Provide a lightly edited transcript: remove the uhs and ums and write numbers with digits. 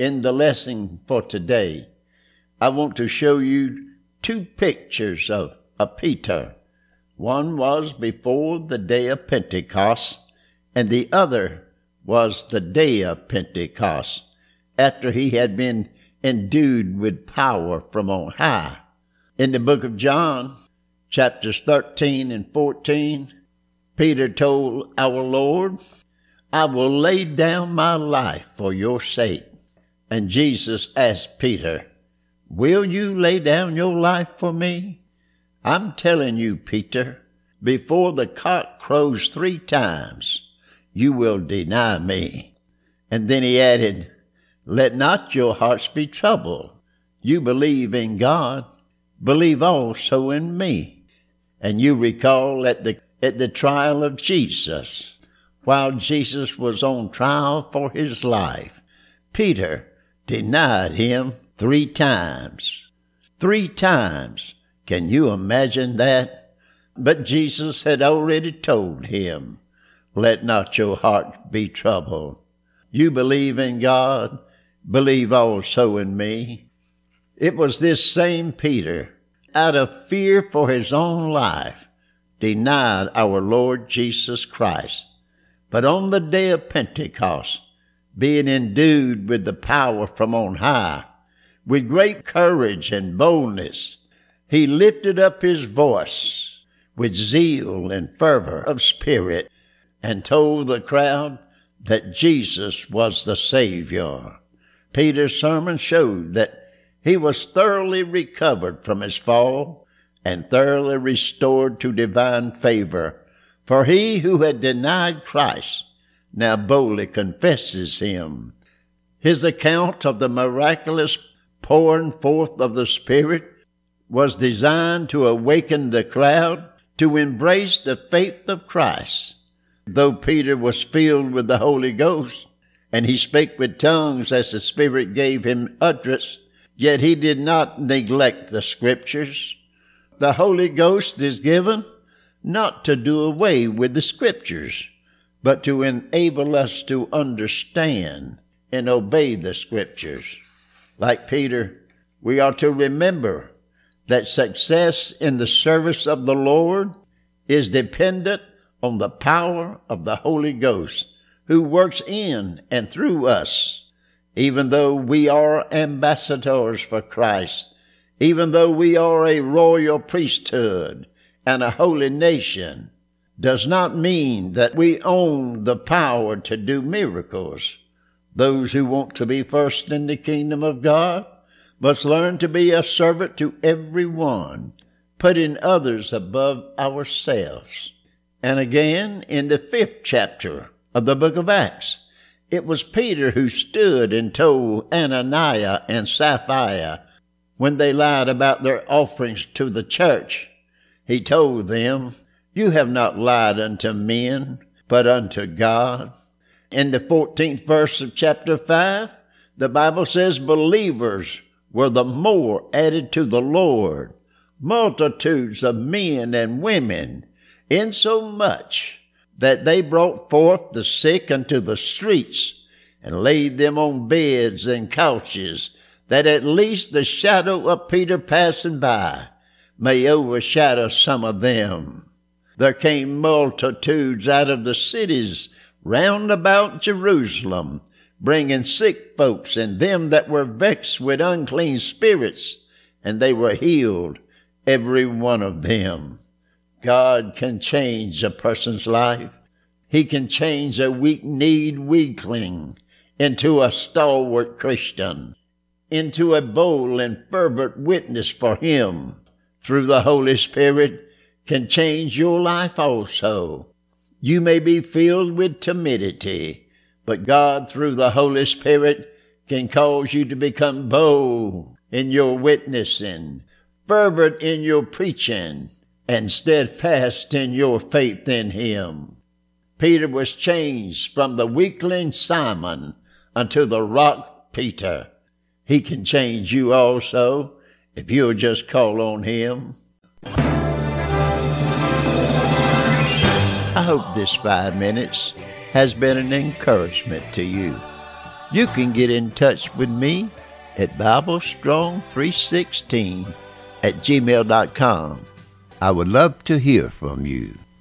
In the lesson for today, I want to show you two pictures of Peter. One was before the day of Pentecost, and the other was the day of Pentecost, after he had been endued with power from on high. In the book of John, chapters 13 and 14, Peter told our Lord, "I will lay down my life for your sake." And Jesus asked Peter, "Will you lay down your life for me?" I'm telling you, Peter, before the cock crows 3 times, you will deny me. And then he added, "Let not your hearts be troubled. You believe in God, believe also in me." And you recall at the trial of Jesus, while Jesus was on trial for his life, Peter denied him 3 times. 3 times. Can you imagine that? But Jesus had already told him, "Let not your heart be troubled. You believe in God, believe also in me." It was this same Peter, out of fear for his own life, denied our Lord Jesus Christ. But on the day of Pentecost, being endued with the power from on high, with great courage and boldness, he lifted up his voice with zeal and fervor of spirit and told the crowd that Jesus was the Savior. Peter's sermon showed that he was thoroughly recovered from his fall and thoroughly restored to divine favor, for he who had denied Christ now boldly confesses him. His account of the miraculous pouring forth of the Spirit was designed to awaken the crowd to embrace the faith of Christ. Though Peter was filled with the Holy Ghost, and he spake with tongues as the Spirit gave him utterance, yet he did not neglect the Scriptures. The Holy Ghost is given not to do away with the Scriptures, but to enable us to understand and obey the Scriptures. Like Peter, we are to remember that success in the service of the Lord is dependent on the power of the Holy Ghost, who works in and through us. Even though we are ambassadors for Christ, even though we are a royal priesthood and a holy nation, does not mean that we own the power to do miracles. Those who want to be first in the kingdom of God must learn to be a servant to everyone, putting others above ourselves. And again, in the 5th chapter of the book of Acts, it was Peter who stood and told Ananias and Sapphira when they lied about their offerings to the church. He told them, "You have not lied unto men, but unto God." In the 14th verse of chapter 5, the Bible says believers were the more added to the Lord, multitudes of men and women, insomuch that they brought forth the sick unto the streets and laid them on beds and couches, that at least the shadow of Peter passing by may overshadow some of them. There came multitudes out of the cities round about Jerusalem, bringing sick folks and them that were vexed with unclean spirits, and they were healed, every one of them. God can change a person's life. He can change a weak-kneed weakling into a stalwart Christian, into a bold and fervent witness for him. Through the Holy Spirit can change your life also. You may be filled with timidity, but God, through the Holy Spirit, can cause you to become bold in your witnessing, fervent in your preaching, and steadfast in your faith in him. Peter was changed from the weakling Simon unto the rock Peter. He can change you also if you'll just call on him. I hope this 5 minutes has been an encouragement to you. You can get in touch with me at BibleStrong316 @gmail.com. I would love to hear from you.